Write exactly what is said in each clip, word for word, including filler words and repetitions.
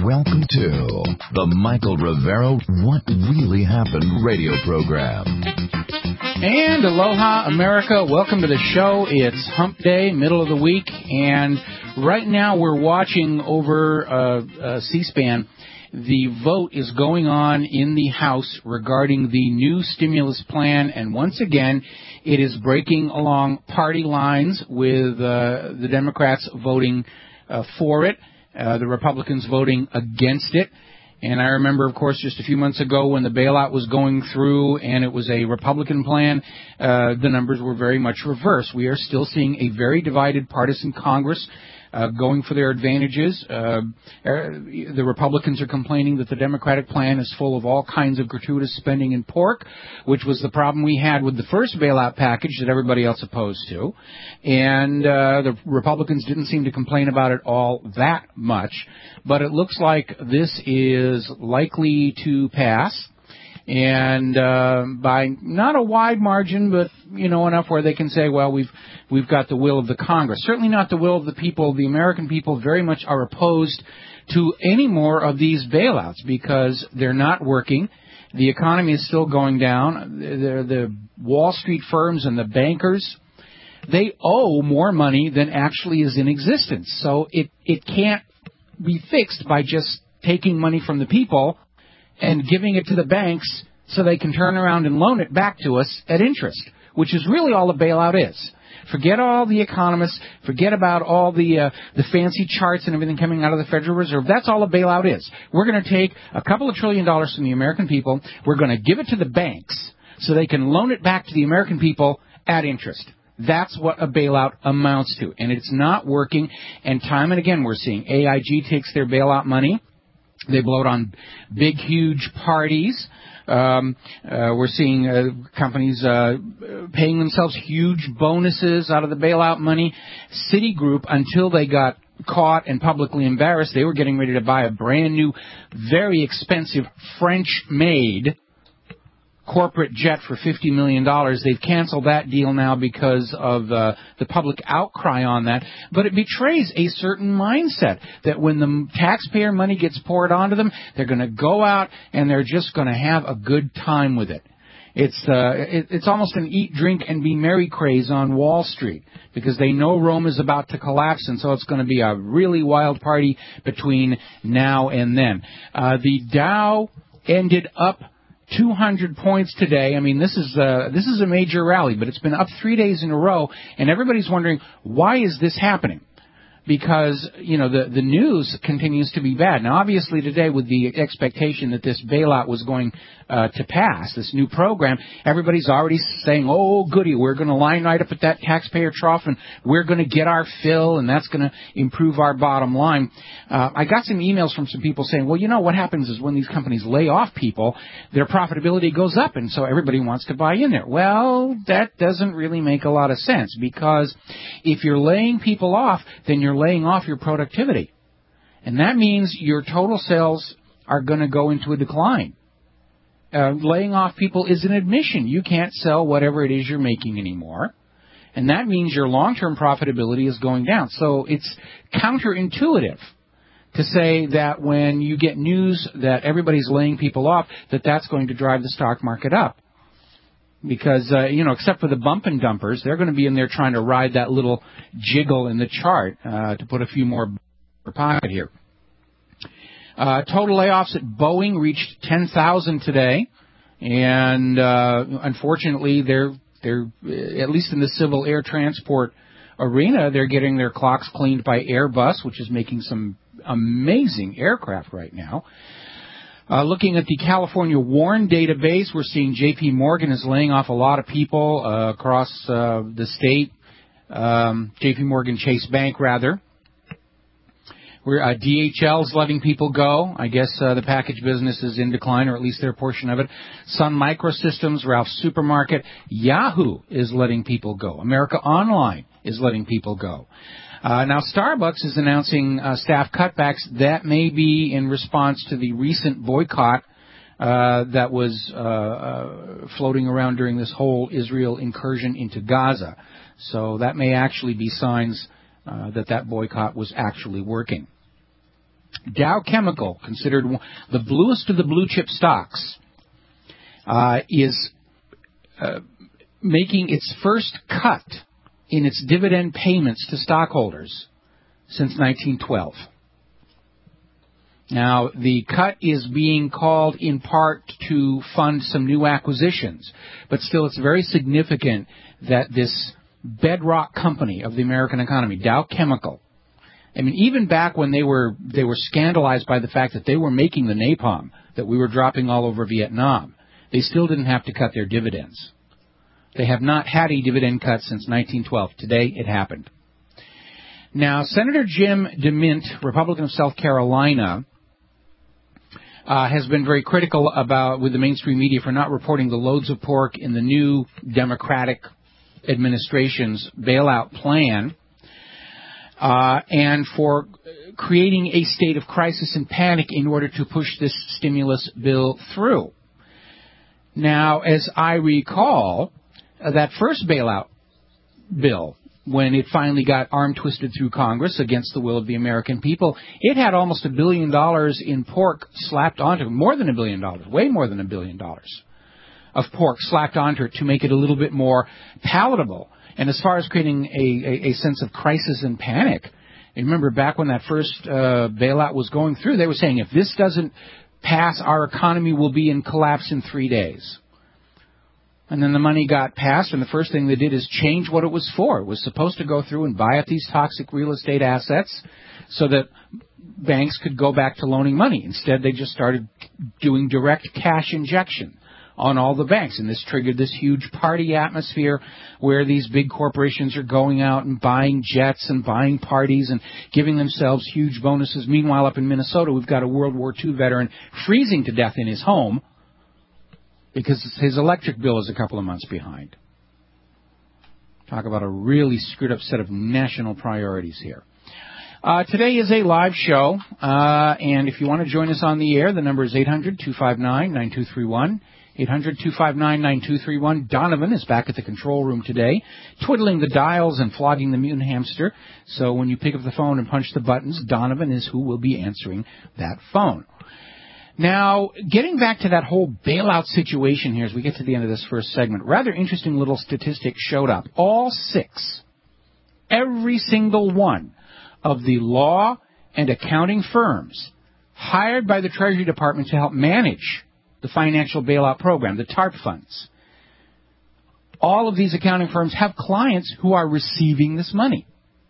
Welcome to the Michael Rivero What Really Happened radio program. And aloha, America. Welcome to the show. It's Hump Day, middle of the week, and right now we're watching over uh, uh, C-SPAN. The vote is going on in the House regarding the new stimulus plan, and once again, it is breaking along party lines with uh, the Democrats voting uh, for it, uh, the Republicans voting against it. And I remember, of course, just a few months ago when the bailout was going through and it was a Republican plan, uh, the numbers were very much reversed. We are still seeing a very divided partisan Congress uh, going for their advantages. Uh, the Republicans are complaining that the Democratic plan is full of all kinds of gratuitous spending in pork, which was the problem we had with the first bailout package that everybody else opposed to. And uh, the Republicans didn't seem to complain about it all that much. But it looks like this is likely to pass, and uh, by not a wide margin, but you know enough where they can say, well, we've we've got the will of the Congress. Certainly not the will of the people. The American people very much are opposed to any more of these bailouts because they're not working. The economy is still going down. The, the Wall Street firms and the bankers, they owe more money than actually is in existence. So it it can't be fixed by just taking money from the people and giving it to the banks so they can turn around and loan it back to us at interest, which is really all a bailout is. Forget all the economists. Forget about all the uh, the fancy charts and everything coming out of the Federal Reserve. That's all a bailout is. We're going to take a couple of trillion dollars from the American people. We're going to give it to the banks so they can loan it back to the American people at interest. That's what a bailout amounts to, and it's not working. And time and again, we're seeing A I G takes their bailout money. They blow it on big, huge parties. Um, uh, we're seeing uh, companies uh, paying themselves huge bonuses out of the bailout money. Citigroup, until they got caught and publicly embarrassed, they were getting ready to buy a brand new, very expensive French-made corporate jet for fifty million dollars. They've canceled that deal now because of uh, the public outcry on that. But it betrays a certain mindset that when the taxpayer money gets poured onto them, they're going to go out and they're just going to have a good time with it. It's uh, it, it's almost an eat, drink, and be merry craze on Wall Street because they know Rome is about to collapse, and so it's going to be a really wild party between now and then. Uh, the Dow ended up two hundred points today. I mean, this is uh, this is a major rally, but it's been up three days in a row, and everybody's wondering, why is this happening? Because, you know, the, the news continues to be bad. Now, obviously, today, with the expectation that this bailout was going uh, to pass, this new program, everybody's already saying, oh, goody, we're going to line right up at that taxpayer trough, and we're going to get our fill, and that's going to improve our bottom line. Uh, I got some emails from some people saying, well, you know, what happens is when these companies lay off people, their profitability goes up, and so everybody wants to buy in there. Well, that doesn't really make a lot of sense, because if you're laying people off, then you're laying off your productivity. And that means your total sales are going to go into a decline. Uh, laying off people is an admission. You can't sell whatever it is you're making anymore. And that means your long-term profitability is going down. So it's counterintuitive to say that when you get news that everybody's laying people off, that that's going to drive the stock market up. Because, uh, you know, except for the bump and dumpers, they're going to be in there trying to ride that little jiggle in the chart uh, to put a few more in their pocket here. Uh, total layoffs at Boeing reached ten thousand today. And, uh, unfortunately, they're, they're, at least in the civil air transport arena, they're getting their clocks cleaned by Airbus, which is making some amazing aircraft right now. Uh, looking at the California WARN database, we're seeing J P Morgan is laying off a lot of people uh, across uh, the state. Um, J P Morgan Chase Bank, rather. We're, uh, D H L is letting people go. I guess uh, the package business is in decline, or at least their portion of it. Sun Microsystems, Ralph's Supermarket. Yahoo is letting people go. America Online is letting people go. Uh, now, Starbucks is announcing uh, staff cutbacks. That may be in response to the recent boycott uh, that was uh, uh, floating around during this whole Israel incursion into Gaza. So that may actually be signs uh, that that boycott was actually working. Dow Chemical, considered the bluest of the blue chip stocks, uh, is uh, making its first cut in its dividend payments to stockholders since nineteen twelve. Now, the cut is being called in part to fund some new acquisitions, but still it's very significant that this bedrock company of the American economy, Dow Chemical, I mean, even back when they were they were scandalized by the fact that they were making the napalm that we were dropping all over Vietnam, they still didn't have to cut their dividends. They have not had a dividend cut since nineteen twelve. Today, it happened. Now, Senator Jim DeMint, Republican of South Carolina, uh, has been very critical about with the mainstream media for not reporting the loads of pork in the new Democratic administration's bailout plan. Uh, and for creating a state of crisis and panic in order to push this stimulus bill through. Now, as I recall, uh, that first bailout bill, when it finally got arm-twisted through Congress against the will of the American people, it had almost a billion dollars in pork slapped onto it, more than a billion dollars, way more than a billion dollars of pork slapped onto it to make it a little bit more palatable. And as far as creating a, a, a sense of crisis and panic, you remember back when that first uh, bailout was going through, they were saying if this doesn't pass, our economy will be in collapse in three days. And then the money got passed, and the first thing they did is change what it was for. It was supposed to go through and buy up these toxic real estate assets so that banks could go back to loaning money. Instead, they just started doing direct cash injection on all the banks, and this triggered this huge party atmosphere where these big corporations are going out and buying jets and buying parties and giving themselves huge bonuses. Meanwhile, up in Minnesota, we've got a World War Two veteran freezing to death in his home because his electric bill is a couple of months behind. Talk about a really screwed up set of national priorities here. Uh, today is a live show, uh, and if you want to join us on the air, the number is eight hundred, two five nine, nine two three one. eight hundred, two five nine, nine two three one. Donovan is back at the control room today, twiddling the dials and flogging the mutant hamster. So when you pick up the phone and punch the buttons, Donovan is who will be answering that phone. Now, getting back to that whole bailout situation here as we get to the end of this first segment, rather interesting little statistic showed up. All six, every single one of the law and accounting firms hired by the Treasury Department to help manage the financial bailout program, the TARP funds. All of these accounting firms have clients who are receiving this money.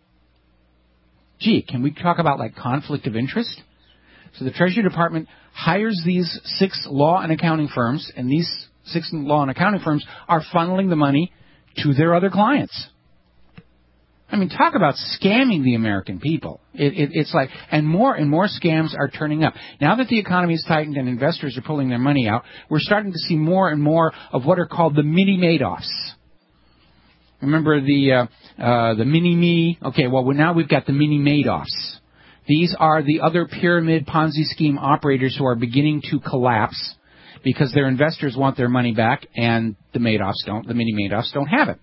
Gee, can we talk about like conflict of interest? So the Treasury Department hires these six law and accounting firms, and these six law and accounting firms are funneling the money to their other clients. I mean, talk about scamming the American people. It, it, it's like, and more and more scams are turning up. Now that the economy is tightened and investors are pulling their money out, we're starting to see more and more of what are called the mini Madoffs. Remember the uh, uh, the mini me? Okay, well now we've got the mini Madoffs. These are the other pyramid Ponzi scheme operators who are beginning to collapse because their investors want their money back, and the Madoffs don't. The mini Madoffs don't have it.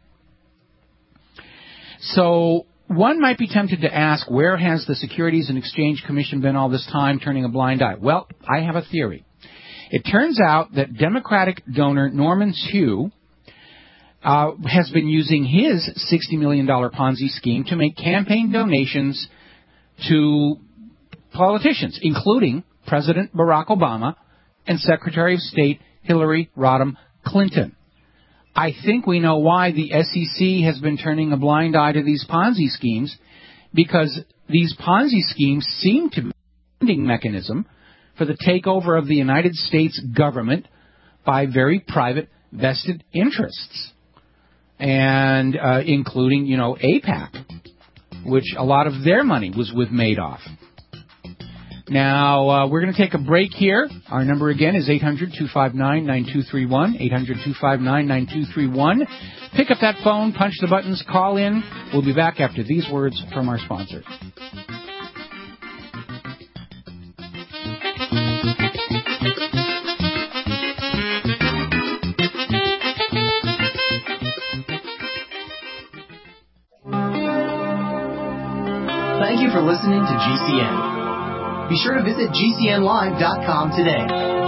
So one might be tempted to ask, where has the Securities and Exchange Commission been all this time, turning a blind eye? Well, I have a theory. It turns out that Democratic donor Norman Hsu uh, has been using his sixty million dollars Ponzi scheme to make campaign donations to politicians, including President Barack Obama and Secretary of State Hillary Rodham Clinton. I think we know why the S E C has been turning a blind eye to these Ponzi schemes, because these Ponzi schemes seem to be a funding mechanism for the takeover of the United States government by very private vested interests, and uh, including, you know, AIPAC, which a lot of their money was with Madoff. Now, uh, we're going to take a break here. Our number again is eight hundred, two five nine, nine two three one, eight hundred, two five nine, nine two three one. Pick up that phone, punch the buttons, call in. We'll be back after these words from our sponsor. Thank you for listening to G C N. Be sure to visit G C N live dot com today.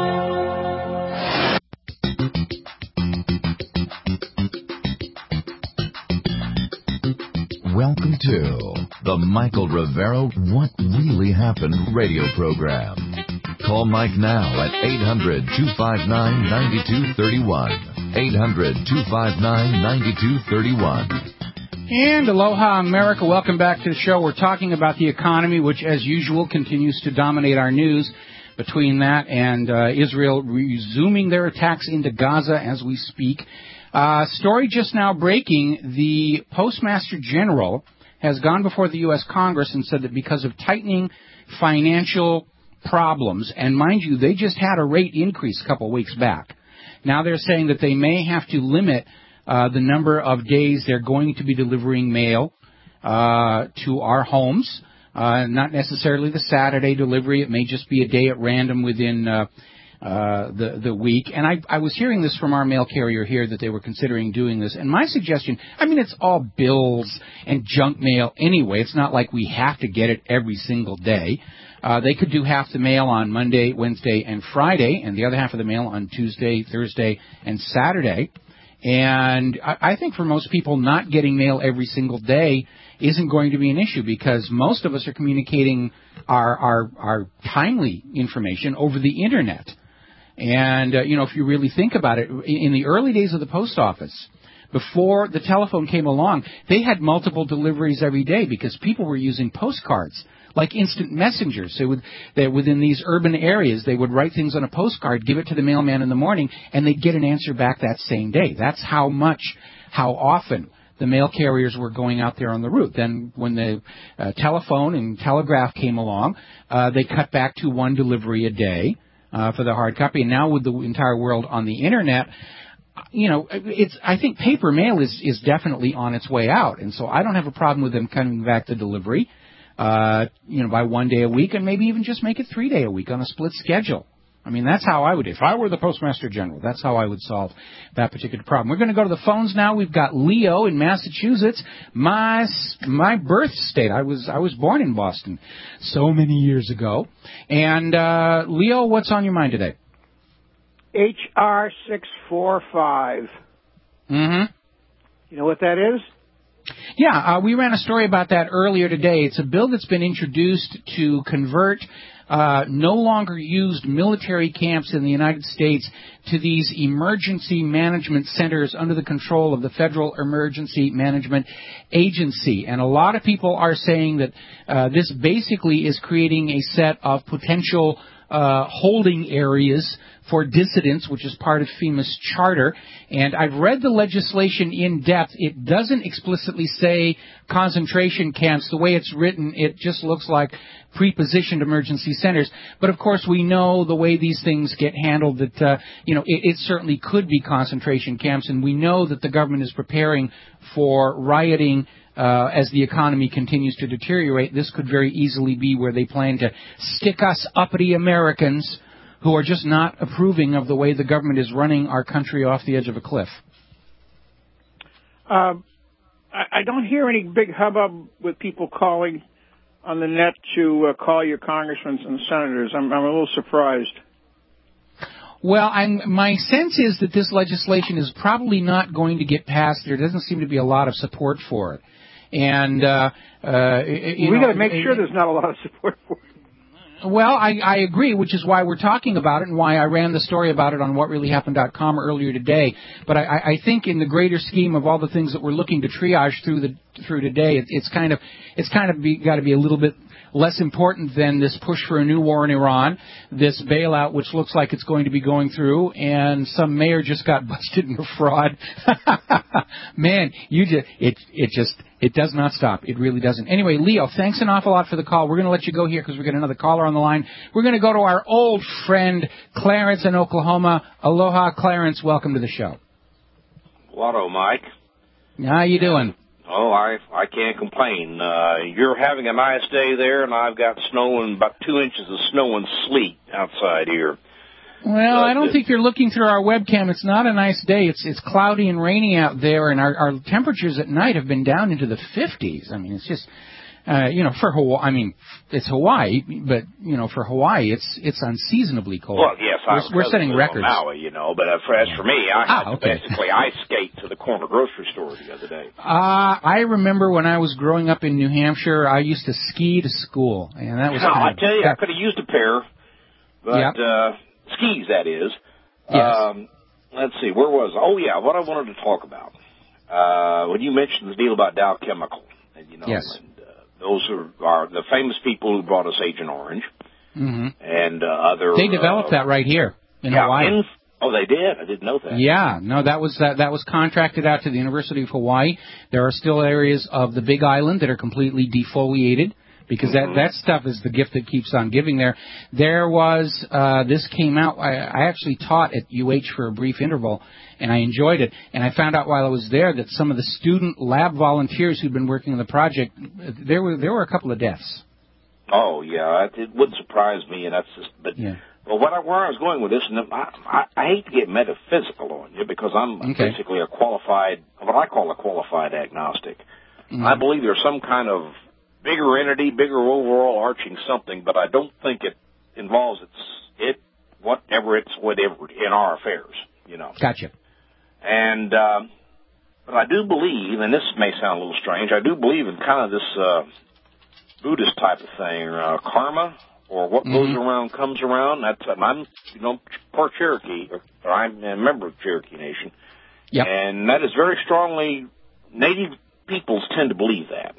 Welcome to the Michael Rivero What Really Happened radio program. Call Mike now at eight hundred, two five nine, nine two three one. eight hundred, two five nine, nine two three one. And aloha, America. Welcome back to the show. We're talking about the economy, which, as usual, continues to dominate our news. Between that and uh, Israel resuming their attacks into Gaza as we speak. Uh, story just now breaking, the Postmaster General has gone before the U S Congress and said that because of tightening financial problems, and mind you, they just had a rate increase a couple of weeks back. Now they're saying that they may have to limit uh, the number of days they're going to be delivering mail uh, to our homes. Uh, not necessarily the Saturday delivery. It may just be a day at random within uh, uh, the the week. And I, I was hearing this from our mail carrier here that they were considering doing this. And my suggestion, I mean, it's all bills and junk mail anyway. It's not like we have to get it every single day. Uh, they could do half the mail on Monday, Wednesday, and Friday, and the other half of the mail on Tuesday, Thursday, and Saturday. And I, I think for most people, not getting mail every single day isn't going to be an issue because most of us are communicating our our, our timely information over the Internet. And, uh, you know, if you really think about it, in the early days of the post office, before the telephone came along, they had multiple deliveries every day because people were using postcards, like instant messengers. They would, they, within these urban areas, they would write things on a postcard, give it to the mailman in the morning, and they'd get an answer back that same day. That's how much, how often the mail carriers were going out there on the route. Then when the uh, telephone and telegraph came along, uh, they cut back to one delivery a day uh, for the hard copy. And now with the entire world on the Internet, you know, it's, I think paper mail is, is definitely on its way out. And so I don't have a problem with them coming back to delivery, uh, you know, by one day a week and maybe even just make it three day a week on a split schedule. I mean, that's how I would, if I were the Postmaster General, that's how I would solve that particular problem. We're going to go to the phones now. We've got Leo in Massachusetts, my my birth state. I was I was born in Boston so many years ago. And, uh, Leo, what's on your mind today? H R six forty-five. Mm-hmm. You know what that is? Yeah, uh, we ran a story about that earlier today. It's a bill that's been introduced to convert uh, no longer used military camps in the United States to these emergency management centers under the control of the Federal Emergency Management Agency. And a lot of people are saying that uh, this basically is creating a set of potential uh, holding areas for dissidents, which is part of FEMA's charter. And I've read the legislation in depth. It doesn't explicitly say concentration camps. The way it's written, it just looks like pre-positioned emergency centers. But, of course, we know the way these things get handled that, uh, you know, it, it certainly could be concentration camps. And we know that the government is preparing for rioting uh, as the economy continues to deteriorate. This could very easily be where they plan to stick us uppity Americans who are just not approving of the way the government is running our country off the edge of a cliff. Uh, I, I don't hear any big hubbub with people calling on the net to uh, call your congressmen and senators. I'm, I'm a little surprised. Well, I'm, my sense is that this legislation is probably not going to get passed. There doesn't seem to be a lot of support for it. And, uh, uh, you we know, got to make sure there's not a lot of support for it. Well, I, I agree, which is why we're talking about it and why I ran the story about it on what really happened dot com earlier today. But I, I think in the greater scheme of all the things that we're looking to triage through the through today, it, it's kind of it's kind of be, got to be a little bit less important than this push for a new war in Iran, this bailout which looks like it's going to be going through, and some mayor just got busted in a fraud. Man, you just it it just it does not stop. It really doesn't. Anyway, Leo, thanks an awful lot for the call. We're going to let you go here because we've got another caller on the line. We're going to go to our old friend Clarence in Oklahoma. Aloha, Clarence. Welcome to the show. Hello, Mike. How you doing? Oh, I I can't complain. Uh, you're having a nice day there, and I've got snow and about two inches of snow and sleet outside here. Well, but I don't it, think you're looking through our webcam. It's not a nice day. It's it's cloudy and rainy out there, and our, our temperatures at night have been down into the fifties. I mean, it's just, uh, you know, for Hawaii. I mean, it's Hawaii, but you know, for Hawaii, it's it's unseasonably cold. Well, yes, I we're, we're setting records. Maui, you know, but uh, for, as for me, I had ah, to okay. basically ice skate to the corner grocery store the other day. Uh, I remember when I was growing up in New Hampshire, I used to ski to school, and that was. No, kind I of, tell you, that, I could have used a pair, but yep. uh, skis, that is. Yes. Um, let's see, where was I? Oh, yeah, what I wanted to talk about. Uh, when you mentioned the deal about Dow Chemical, and, you know, yes. and, uh, those are, are the famous people who brought us Agent Orange, mm-hmm. and uh, other... They developed uh, that right here in yeah, Hawaii. In, oh, they did? I didn't know that. Yeah, no, that was that, that was contracted out to the University of Hawaii. There are still areas of the Big Island that are completely defoliated, because mm-hmm. that, that stuff is the gift that keeps on giving there. There was, uh, this came out, I, I actually taught at U H for a brief interval, and I enjoyed it. And I found out while I was there that some of the student lab volunteers who'd been working on the project, there were there were a couple of deaths. Oh, yeah, it, it wouldn't surprise me, and that's just, but, yeah. well, what I, where I was going with this, and I, I, I hate to get metaphysical on you, because I'm okay. basically a qualified, what I call a qualified agnostic. Mm-hmm. I believe there's some kind of bigger entity, bigger overall arching something, but I don't think it involves its, it, whatever it's, whatever, in our affairs, you know. Gotcha. And, uh, but I do believe, and this may sound a little strange, I do believe in kind of this, uh, Buddhist type of thing, uh, karma, or what mm-hmm. goes around comes around. That's, and I'm, you know, part Cherokee, or, or I'm a member of Cherokee Nation. Yep. And that is very strongly, Native peoples tend to believe that.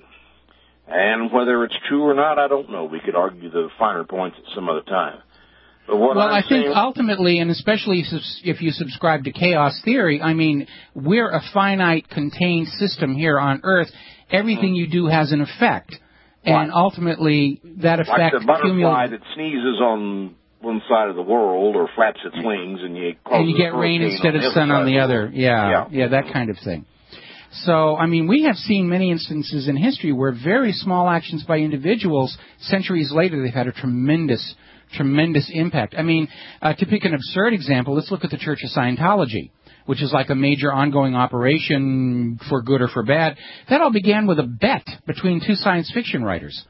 And whether it's true or not, I don't know. We could argue the finer points at some other time. But what well, I'm I saying, think ultimately, and especially if you subscribe to chaos theory, I mean, we're a finite, contained system here on Earth. Everything you do has an effect. And like, ultimately, that effect... Like the butterfly cumulative. that sneezes on one side of the world or flaps its wings and you... And you get rain instead of sun on the other. Yeah, yeah, yeah, that kind of thing. So, I mean, we have seen many instances in history where very small actions by individuals, centuries later, they've had a tremendous, tremendous impact. I mean, uh, to pick an absurd example, let's look at the Church of Scientology, which is like a major ongoing operation for good or for bad. That all began with a bet between two science fiction writers.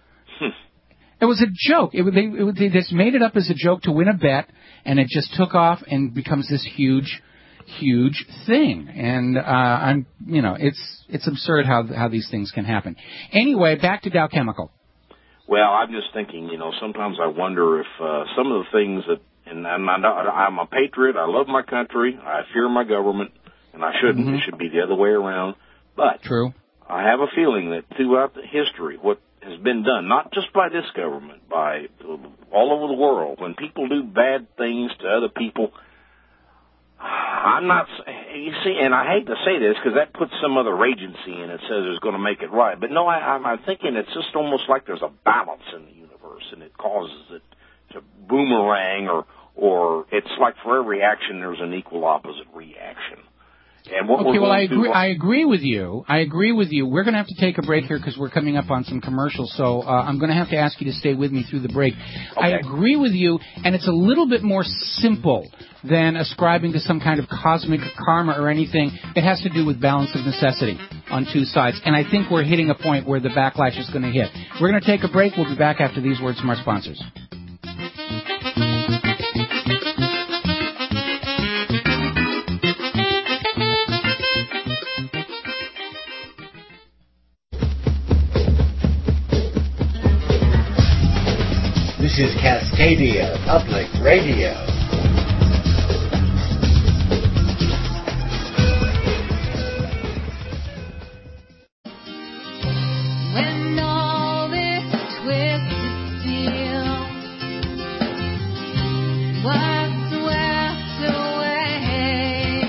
It was a joke. It, they, it, they just made it up as a joke to win a bet, and it just took off and becomes this huge... huge thing, and uh, I'm, you know, it's it's absurd how how these things can happen. Anyway, back to Dow Chemical. Well, I'm just thinking, you know, sometimes I wonder if uh, some of the things that, and I'm, I'm a patriot, I love my country, I fear my government, and I shouldn't. Mm-hmm. It should be the other way around. But true, I have a feeling that throughout the history, what has been done, not just by this government, by all over the world, when people do bad things to other people. I'm not, you see, and I hate to say this because that puts some other agency in it, says it's going to make it right. But no, I, I'm thinking it's just almost like there's a balance in the universe, and it causes it to boomerang, or, or it's like for every action there's an equal opposite reaction. And what okay, we're well, I agree, I agree with you. I agree with you. We're going to have to take a break here because we're coming up on some commercials, so uh, I'm going to have to ask you to stay with me through the break. Okay. I agree with you, and it's a little bit more simple than ascribing to some kind of cosmic karma or anything. It has to do with balance of necessity on two sides, and I think we're hitting a point where the backlash is going to hit. We're going to take a break. We'll be back after these words from our sponsors. This is Cascadia Public Radio. When all this twisted steel was swept away,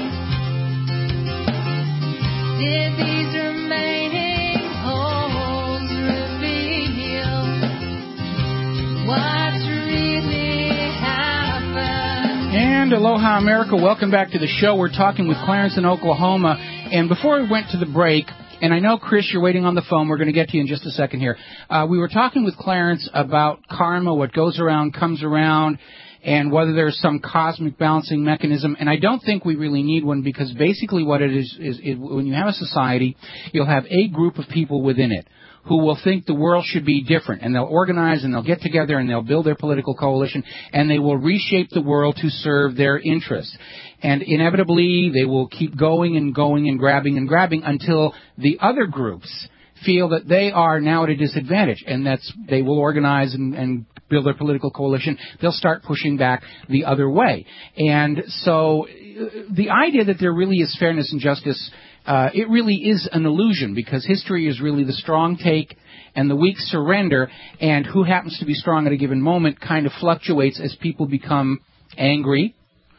did these remaining holes reveal what's really happened? And aloha, America. Welcome back to the show. We're talking with Clarence in Oklahoma. And before we went to the break, and I know, Chris, you're waiting on the phone. We're going to get to you in just a second here. Uh, we were talking with Clarence about karma, what goes around comes around. and whether there's some cosmic balancing mechanism. And I don't think we really need one, because basically what it is is it, when you have a society, you'll have a group of people within it who will think the world should be different, and they'll organize and they'll get together and they'll build their political coalition, and they will reshape the world to serve their interests. And inevitably, they will keep going and going and grabbing and grabbing until the other groups feel that they are now at a disadvantage, and that's they will organize and, and build their political coalition. They'll start pushing back the other way. And so the idea that there really is fairness and justice, uh, it really is an illusion, because history is really the strong take and the weak surrender, and who happens to be strong at a given moment kind of fluctuates as people become angry,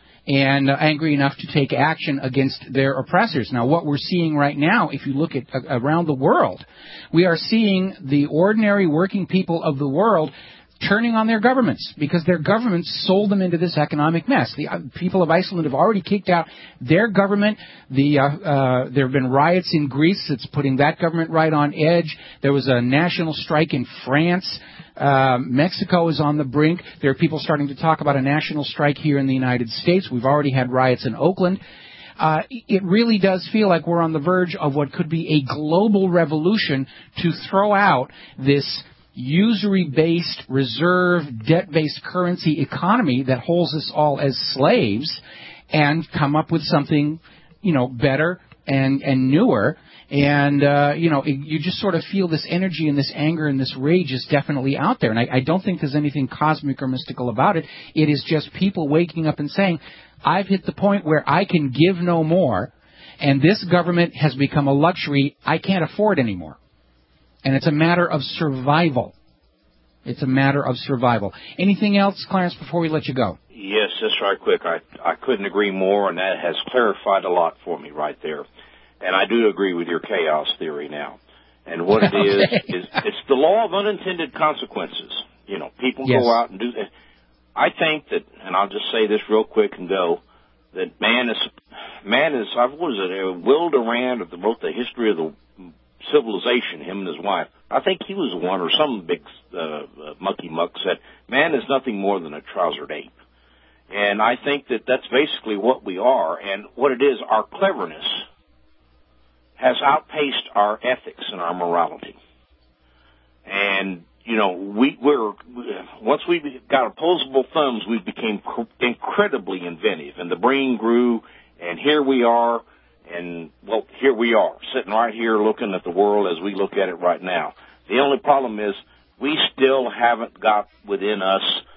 and uh, angry enough to take action against their oppressors. Now, what we're seeing right now, if you look at uh, around the world, we are seeing the ordinary working people of the world turning on their governments, because their governments sold them into this economic mess. The uh, people of Iceland have already kicked out their government. The uh, uh, there have been riots in Greece that's putting that government right on edge. There was a national strike in France. Uh, Mexico is on the brink. There are people starting to talk about a national strike here in the United States. We've already had riots in Oakland. Uh, it really does feel like we're on the verge of what could be a global revolution to throw out this usury-based, reserve, debt-based currency economy that holds us all as slaves, and come up with something, you know, better and, and newer. And, uh, you know, it, you just sort of feel this energy and this anger and this rage is definitely out there. And I, I don't think there's anything cosmic or mystical about it. It is just people waking up and saying, I've hit the point where I can give no more, and this government has become a luxury I can't afford anymore. And it's a matter of survival. It's a matter of survival. Anything else, Clarence, before we let you go? Yes, just right quick. I, I couldn't agree more, and that has clarified a lot for me right there. And I do agree with your chaos theory now. And what it is, okay. is it's the law of unintended consequences. You know, people yes. go out and do that. I think that, and I'll just say this real quick and go, that man is, man is, what was it, Will Durant, of the, wrote the history of the civilization, him and his wife. I think he was the one, or some big uh, uh, monkey muck said, man is nothing more than a trousered ape. And I think that that's basically what we are. And what it is, our cleverness has outpaced our ethics and our morality. And, you know, we, we're, once we got opposable thumbs, we became incredibly inventive, and the brain grew, and here we are. And, well, here we are, sitting right here looking at the world as we look at it right now. The only problem is we still haven't got within us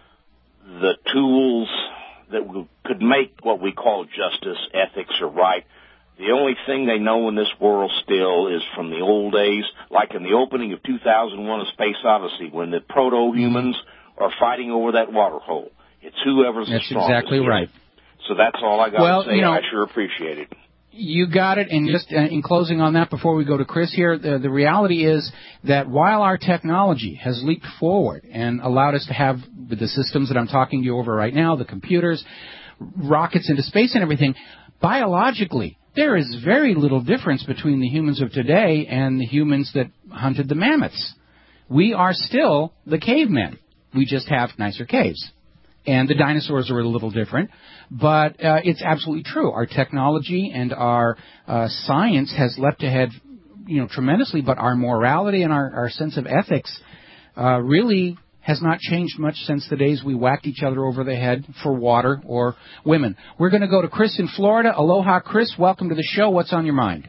the tools that we could make what we call justice, ethics, or right. The only thing they know in this world still is from the old days, like in the opening of two thousand one, A Space Odyssey, when the proto-humans are fighting over that water hole. It's whoever's That's the strongest. That's exactly right. So that's all I got well, to say. You know, I sure appreciate it. You got it. And just uh, in closing on that, before we go to Chris here, the, the reality is that while our technology has leaped forward and allowed us to have the systems that I'm talking to you over right now, the computers, rockets into space and everything, biologically, there is very little difference between the humans of today and the humans that hunted the mammoths. We are still the cavemen. We just have nicer caves. And the dinosaurs are a little different, but uh, it's absolutely true. Our technology and our uh, science has leapt ahead, you know, tremendously, but our morality and our, our sense of ethics uh, really has not changed much since the days we whacked each other over the head for water or women. We're going to go to Chris in Florida. Aloha, Chris. Welcome to the show. What's on your mind?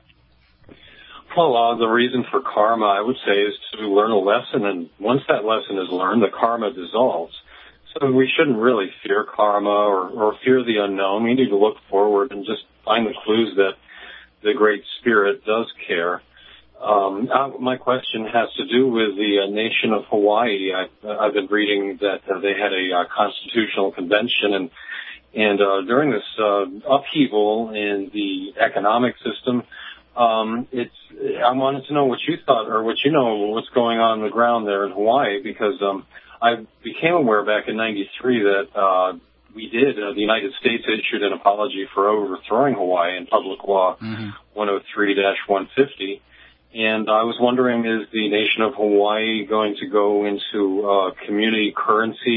Well, uh, the reason for karma, I would say, is to learn a lesson, and once that lesson is learned, the karma dissolves. So we shouldn't really fear karma or, or fear the unknown. We need to look forward and just find the clues that the Great Spirit does care. Um, uh, my question has to do with the uh, nation of Hawaii. I've, I've been reading that uh, they had a uh, constitutional convention, and and uh, during this uh, upheaval in the economic system, um, it's. I wanted to know what you thought, or what you know, what's going on on the ground there in Hawaii, because um, I became aware back in ninety-three that uh, we did. Uh, the United States issued an apology for overthrowing Hawaii in Public Law mm-hmm. one oh three dash one fifty. And I was wondering, is the nation of Hawaii going to go into uh, community currency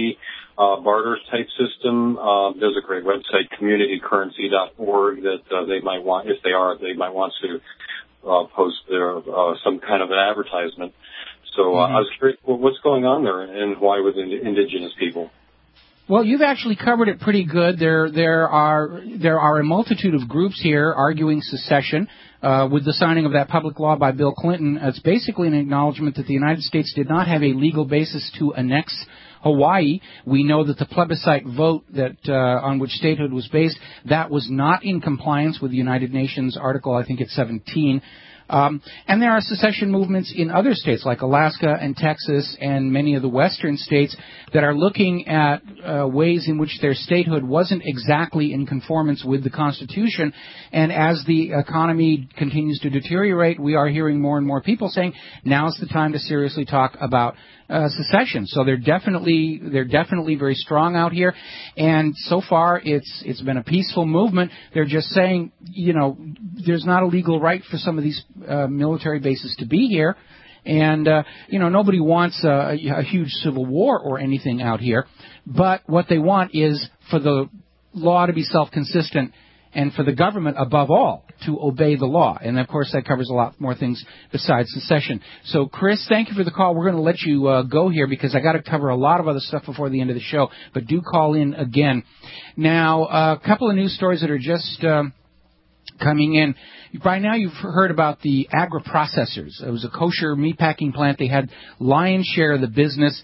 uh, barter type system. Uh, there's a great website, community currency dot org, that uh, they might want, if they are, they might want to uh, post their uh, some kind of an advertisement. So uh, Mm-hmm. I was curious, well, what's going on there and why with ind- indigenous people? Well, you've actually covered it pretty good. There, there are there are a multitude of groups here arguing secession. Uh, with the signing of that public law by Bill Clinton, it's basically an acknowledgement that the United States did not have a legal basis to annex Hawaii. We know that the plebiscite vote that uh, on which statehood was based, that was not in compliance with the United Nations Article, I think it's seventeen. Um, and there are secession movements in other states like Alaska and Texas and many of the western states that are looking at uh, ways in which their statehood wasn't exactly in conformance with the Constitution. And as the economy continues to deteriorate, we are hearing more and more people saying, now's the time to seriously talk about uh, secession. So they're definitely they're definitely very strong out here. And so far, it's it's been a peaceful movement. They're just saying, you know, there's not a legal right for some of these uh, military bases to be here. And, uh, you know, nobody wants a, a huge civil war or anything out here. But what they want is for the law to be self-consistent and for the government, above all, to obey the law. And, of course, that covers a lot more things besides secession. So, Chris, thank you for the call. We're going to let you uh, go here because I got to cover a lot of other stuff before the end of the show. But do call in again. Now, a couple of news stories that are just um, coming in. By now you've heard about the agri-processors. It was a kosher meatpacking plant. They had lion's share of the business,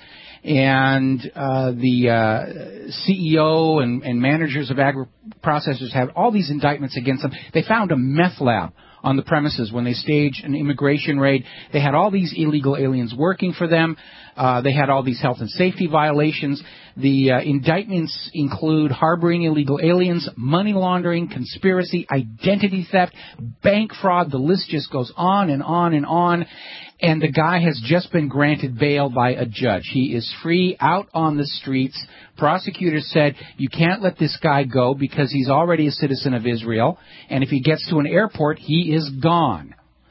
and uh, the uh, C E O and, and managers of agri-processors had all these indictments against them. They found a meth lab on the premises when they staged an immigration raid. They had all these illegal aliens working for them. Uh, they had all these health and safety violations. The uh, indictments include harboring illegal aliens, money laundering, conspiracy, identity theft, bank fraud. The list just goes on and on and on. And the guy has just been granted bail by a judge. He is free out on the streets. Prosecutors said, you can't let this guy go because he's already a citizen of Israel. And if he gets to an airport, he is gone.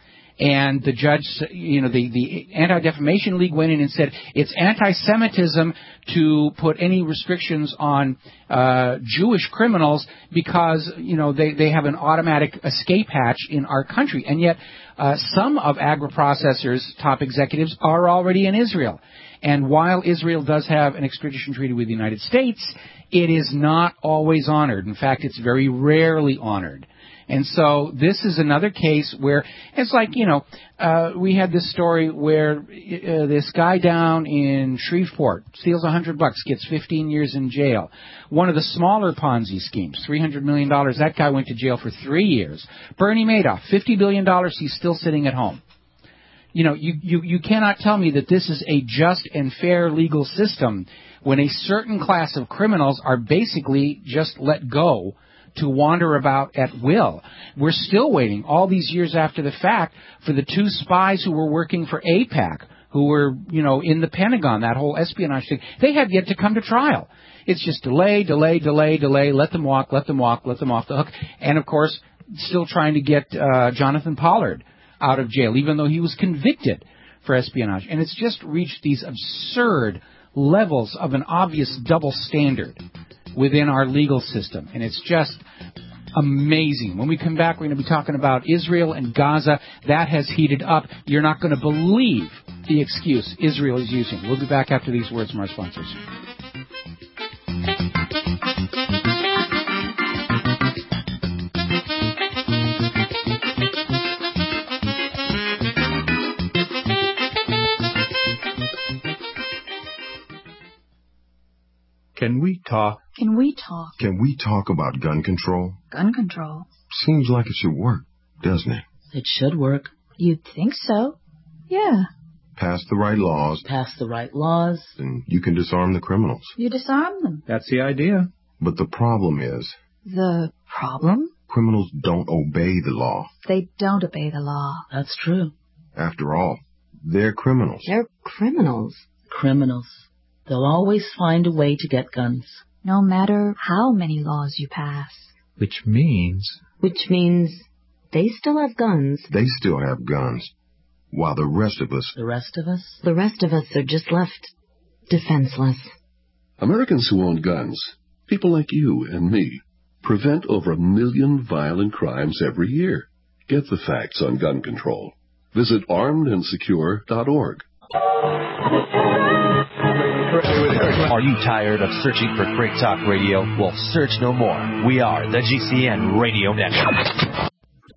And the judge, you know, the, the Anti-Defamation League went in and said it's anti-Semitism to put any restrictions on uh, Jewish criminals because, you know, they, they have an automatic escape hatch in our country. And yet uh, some of agri-processors' top executives are already in Israel. And while Israel does have an extradition treaty with the United States, it is not always honored. In fact, it's very rarely honored. And so this is another case where it's like, you know, uh, we had this story where uh, this guy down in Shreveport steals a hundred bucks, gets fifteen years in jail. One of the smaller Ponzi schemes, three hundred million dollars, that guy went to jail for three years. Bernie Madoff, fifty billion dollars, he's still sitting at home. You know, you, you, you cannot tell me that this is a just and fair legal system when a certain class of criminals are basically just let go to wander about at will. We're still waiting, all these years after the fact, for the two spies who were working for AIPAC, who were, you know, in the Pentagon, that whole espionage thing. They have yet to come to trial. It's just delay, delay, delay, delay, let them walk, let them walk, let them off the hook. And, of course, still trying to get uh, Jonathan Pollard out of jail, even though he was convicted for espionage. And it's just reached these absurd levels of an obvious double standard within our legal system. And it's just amazing. When we come back, we're going to be talking about Israel and Gaza. That has heated up. You're not going to believe the excuse Israel is using. We'll be back after these words from our sponsors. Can we talk? Can we talk? Can we talk about gun control? Gun control. Seems like it should work, doesn't it? It should work. You'd think so. Yeah. Pass the right laws. Pass the right laws. And you can disarm the criminals. You disarm them. That's the idea. But the problem is... The problem? Criminals don't obey the law. They don't obey the law. That's true. After all, they're criminals. They're criminals. Criminals. They'll always find a way to get guns. No matter how many laws you pass. Which means... Which means they still have guns. They still have guns. While the rest of us... The rest of us? The rest of us are just left defenseless. Americans who own guns, people like you and me, prevent over a million violent crimes every year. Get the facts on gun control. Visit armed and secure dot org. Are you tired of searching for great talk radio? Well, search no more. We are the G C N Radio Network.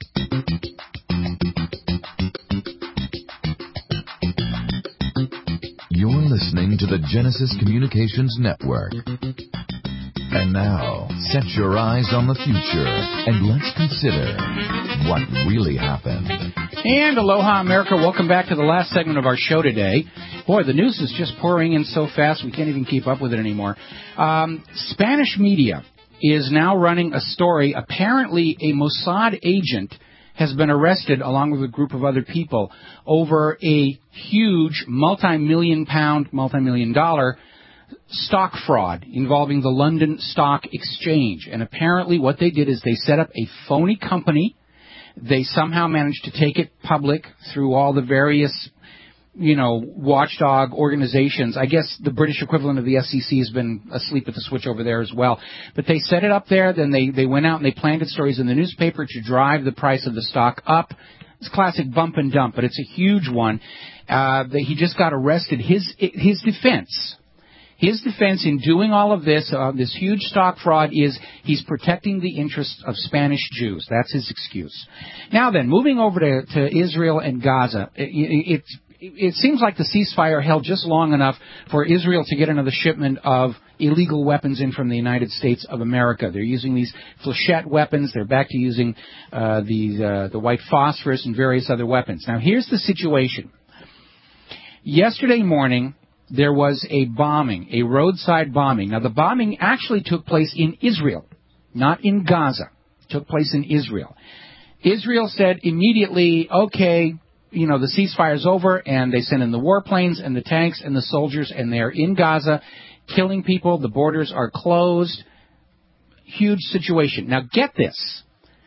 You're listening to the Genesis Communications Network. And now, set your eyes on the future and let's consider what really happened. And aloha, America. Welcome back to the last segment of our show today. Boy, the news is just pouring in so fast we can't even keep up with it anymore. Um, Spanish media is now running a story. Apparently, a Mossad agent has been arrested along with a group of other people over a huge multi-million pound, multi-million dollar stock fraud involving the London Stock Exchange. And apparently what they did is they set up a phony company. They somehow managed to take it public through all the various, you know, watchdog organizations. I guess the British equivalent of the S E C has been asleep at the switch over there as well. But they set it up there, then they, they went out and they planted stories in the newspaper to drive the price of the stock up. It's classic bump and dump, but it's a huge one. Uh, that he just got arrested. His, his defense... His defense in doing all of this, uh, this huge stock fraud, is he's protecting the interests of Spanish Jews. That's his excuse. Now then, moving over to, to Israel and Gaza, it, it, it seems like the ceasefire held just long enough for Israel to get another shipment of illegal weapons in from the United States of America. They're using these flechette weapons. They're back to using uh, the, uh, the white phosphorus and various other weapons. Now, here's the situation. Yesterday morning, there was a bombing, a roadside bombing. Now, the bombing actually took place in Israel, not in Gaza. It took place in Israel. Israel said immediately, okay, you know, the ceasefire's over, and they sent in the warplanes and the tanks and the soldiers, and they're in Gaza killing people. The borders are closed. Huge situation. Now, get this.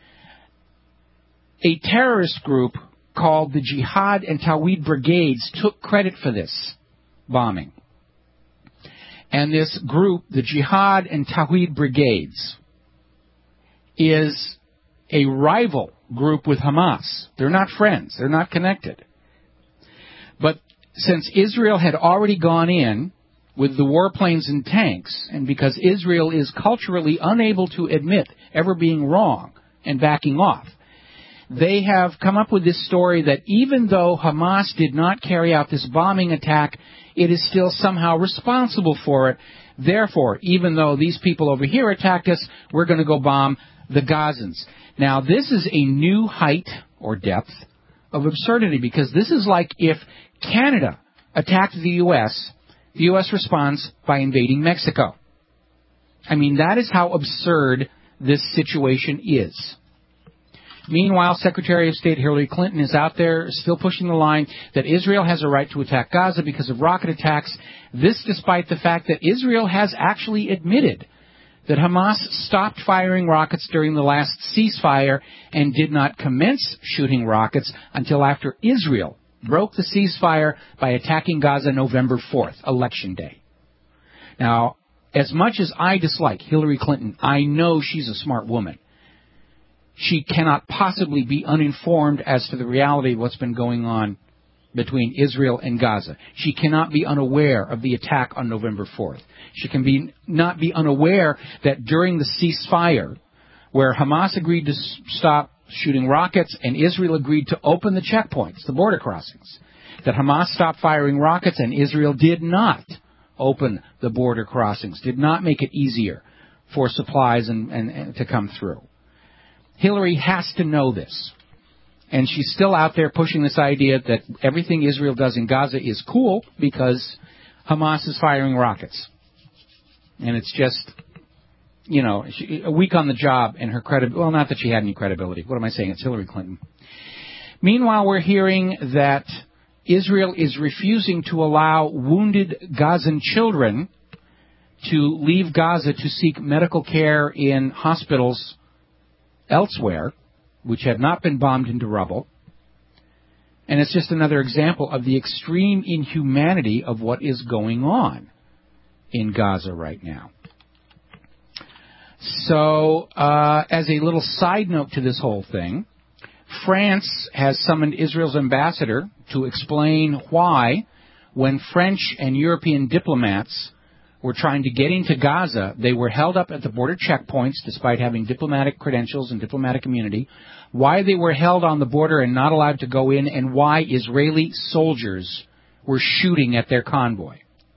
A terrorist group called the Jihad and Tawhid Brigades took credit for this bombing. And this group, the Jihad and Tawhid Brigades, is a rival group with Hamas. They're not friends. They're not connected. But since Israel had already gone in with the warplanes and tanks, and because Israel is culturally unable to admit ever being wrong and backing off, they have come up with this story that even though Hamas did not carry out this bombing attack, it is still somehow responsible for it. Therefore, even though these people over here attacked us, we're going to go bomb the Gazans. Now, this is a new height or depth of absurdity, because this is like if Canada attacked the U S, the U S responds by invading Mexico. I mean, that is how absurd this situation is. Meanwhile, Secretary of State Hillary Clinton is out there still pushing the line that Israel has a right to attack Gaza because of rocket attacks. This despite the fact that Israel has actually admitted that Hamas stopped firing rockets during the last ceasefire and did not commence shooting rockets until after Israel broke the ceasefire by attacking Gaza November fourth, Election Day. Now, as much as I dislike Hillary Clinton, I know she's a smart woman. She cannot possibly be uninformed as to the reality of what's been going on between Israel and Gaza. She cannot be unaware of the attack on November fourth. She can be not be unaware that during the ceasefire, where Hamas agreed to stop shooting rockets and Israel agreed to open the checkpoints, the border crossings, that Hamas stopped firing rockets and Israel did not open the border crossings, did not make it easier for supplies and, and, and to come through. Hillary has to know this. And she's still out there pushing this idea that everything Israel does in Gaza is cool because Hamas is firing rockets. And it's just, you know, she, a week on the job and her credibility. Well, not that she had any credibility. What am I saying? It's Hillary Clinton. Meanwhile, we're hearing that Israel is refusing to allow wounded Gazan children to leave Gaza to seek medical care in hospitals elsewhere, which have not been bombed into rubble. And it's just another example of the extreme inhumanity of what is going on in Gaza right now. So, uh, as a little side note to this whole thing, France has summoned Israel's ambassador to explain why, when French and European diplomats were trying to get into Gaza, they were held up at the border checkpoints despite having diplomatic credentials and diplomatic immunity, why they were held on the border and not allowed to go in, and why Israeli soldiers were shooting at their convoy.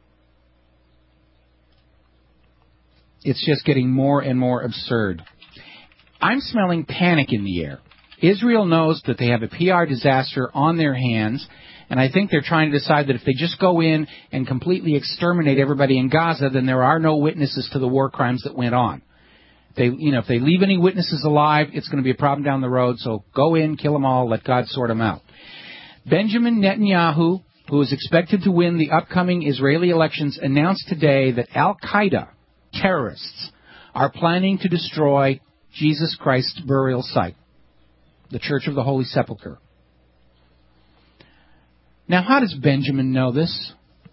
It's just getting more and more absurd. I'm smelling panic in the air. Israel knows that they have a P R disaster on their hands, and I think they're trying to decide that if they just go in and completely exterminate everybody in Gaza, then there are no witnesses to the war crimes that went on. They, you know, if they leave any witnesses alive, it's going to be a problem down the road, so go in, kill them all, let God sort them out. Benjamin Netanyahu, who is expected to win the upcoming Israeli elections, announced today that Al-Qaeda terrorists are planning to destroy Jesus Christ's burial site, the Church of the Holy Sepulchre. Now, how does Benjamin know this?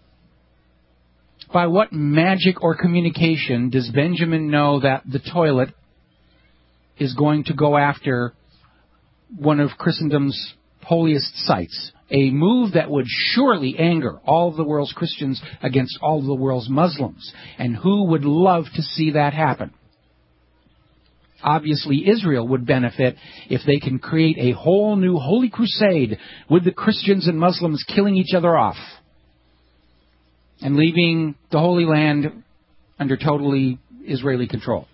By what magic or communication does Benjamin know that the toilet is going to go after one of Christendom's holiest sites? A move that would surely anger all of the world's Christians against all of the world's Muslims. And who would love to see that happen? Obviously, Israel would benefit if they can create a whole new holy crusade with the Christians and Muslims killing each other off and leaving the Holy Land under totally Israeli control.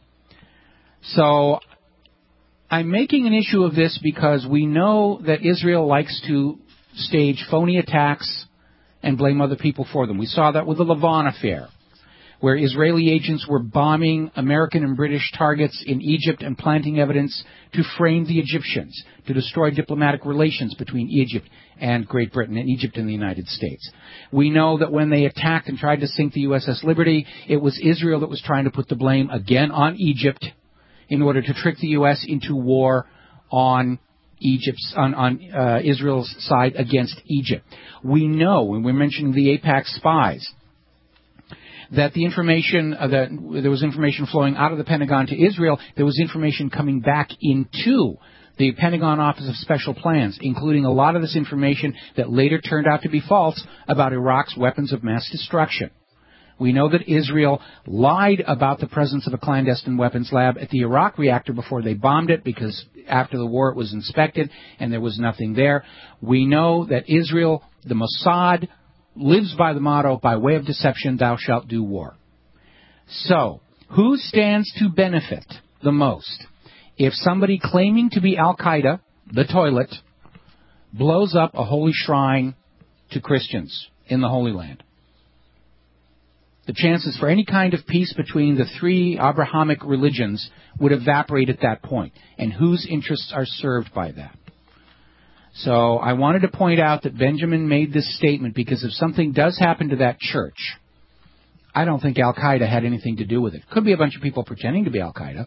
So I'm making an issue of this because we know that Israel likes to stage phony attacks and blame other people for them. We saw that with the Lavon affair, where Israeli agents were bombing American and British targets in Egypt and planting evidence to frame the Egyptians, to destroy diplomatic relations between Egypt and Great Britain, and Egypt and the United States. We know that when they attacked and tried to sink the U S S Liberty, it was Israel that was trying to put the blame again on Egypt in order to trick the U S into war on Egypt's on, on uh, Israel's side against Egypt. We know, when we're mentioning the AIPAC spies, that the information, uh, that there was information flowing out of the Pentagon to Israel, there was information coming back into the Pentagon Office of Special Plans, including a lot of this information that later turned out to be false about Iraq's weapons of mass destruction. We know that Israel lied about the presence of a clandestine weapons lab at the Iraq reactor before they bombed it, because after the war it was inspected and there was nothing there. We know that Israel, the Mossad, lives by the motto, by way of deception, thou shalt do war. So, who stands to benefit the most if somebody claiming to be Al-Qaeda, the toilet, blows up a holy shrine to Christians in the Holy Land? The chances for any kind of peace between the three Abrahamic religions would evaporate at that point. And whose interests are served by that? So I wanted to point out that Benjamin made this statement because if something does happen to that church, I don't think Al-Qaeda had anything to do with it. Could be a bunch of people pretending to be Al-Qaeda.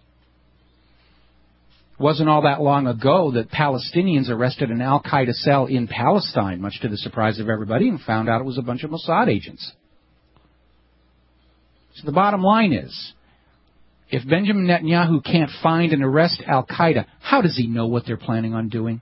Wasn't all that long ago that Palestinians arrested an Al-Qaeda cell in Palestine, much to the surprise of everybody, and found out it was a bunch of Mossad agents. So the bottom line is, if Benjamin Netanyahu can't find and arrest Al-Qaeda, how does he know what they're planning on doing?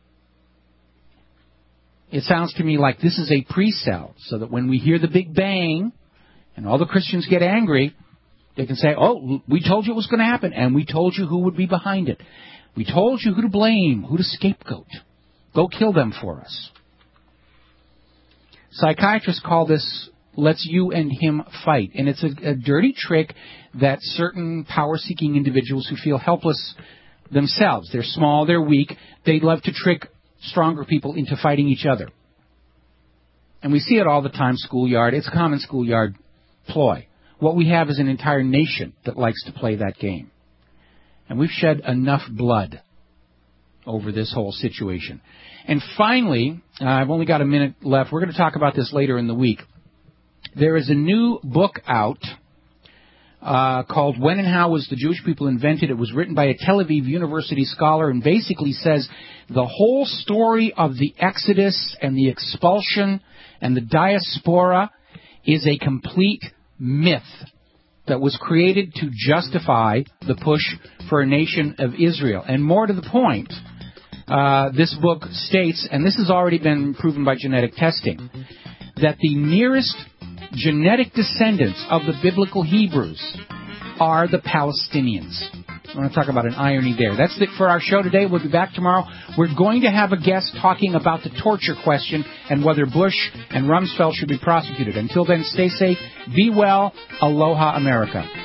It sounds to me like this is a pre-sell, so that when we hear the big bang and all the Christians get angry, they can say, oh, we told you it was going to happen, and we told you who would be behind it. We told you who to blame, who to scapegoat. Go kill them for us. Psychiatrists call this, let's you and him fight. And it's a, a dirty trick that certain power-seeking individuals who feel helpless themselves, they're small, they're weak, they love to trick stronger people into fighting each other. And we see it all the time, schoolyard. It's a common schoolyard ploy. What we have is an entire nation that likes to play that game. And we've shed enough blood over this whole situation. And finally, uh, I've only got a minute left. We're going to talk about this later in the week. There is a new book out uh, called When and How Was the Jewish People Invented? It was written by a Tel Aviv University scholar and basically says the whole story of the Exodus and the expulsion and the diaspora is a complete myth that was created to justify the push for a nation of Israel. And more to the point, uh, this book states, and this has already been proven by genetic testing, that the nearest genetic descendants of the biblical Hebrews are the Palestinians. I want to talk about an irony there. That's it for our show today. We'll be back tomorrow. We're going to have a guest talking about the torture question and whether Bush and Rumsfeld should be prosecuted. Until then, stay safe, be well, aloha America.